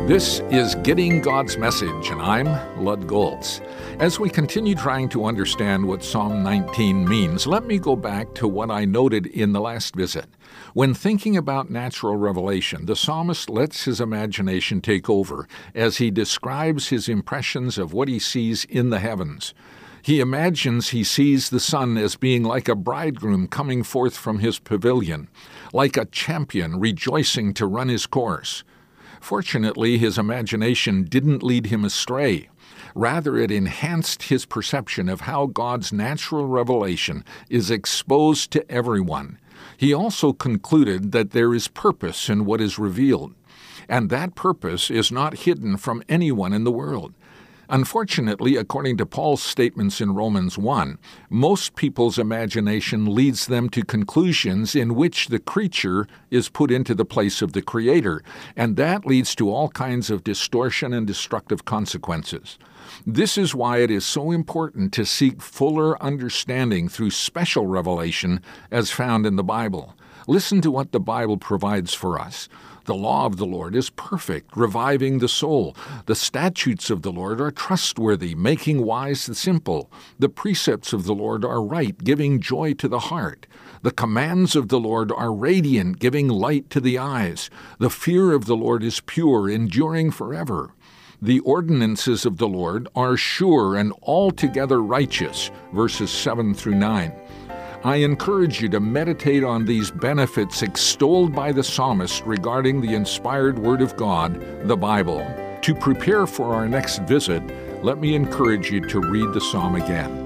This is Getting God's Message, and I'm Lud Goltz. As we continue trying to understand what Psalm 19 means, let me go back to what I noted in the last visit. When thinking about natural revelation, the psalmist lets his imagination take over as he describes his impressions of what he sees in the heavens. He imagines he sees the sun as being like a bridegroom coming forth from his pavilion, like a champion rejoicing to run his course. Fortunately, his imagination didn't lead him astray. Rather, it enhanced his perception of how God's natural revelation is exposed to everyone. He also concluded that there is purpose in what is revealed, and that purpose is not hidden from anyone in the world. Unfortunately, according to Paul's statements in Romans 1, most people's imagination leads them to conclusions in which the creature is put into the place of the Creator, and that leads to all kinds of distortion and destructive consequences. This is why it is so important to seek fuller understanding through special revelation as found in the Bible. Listen to what the Bible provides for us. The law of the Lord is perfect, reviving the soul. The statutes of the Lord are trustworthy, making wise the simple. The precepts of the Lord are right, giving joy to the heart. The commands of the Lord are radiant, giving light to the eyes. The fear of the Lord is pure, enduring forever. The ordinances of the Lord are sure and altogether righteous, verses 7 through 9. I encourage you to meditate on these benefits extolled by the psalmist regarding the inspired Word of God, the Bible. To prepare for our next visit, let me encourage you to read the psalm again.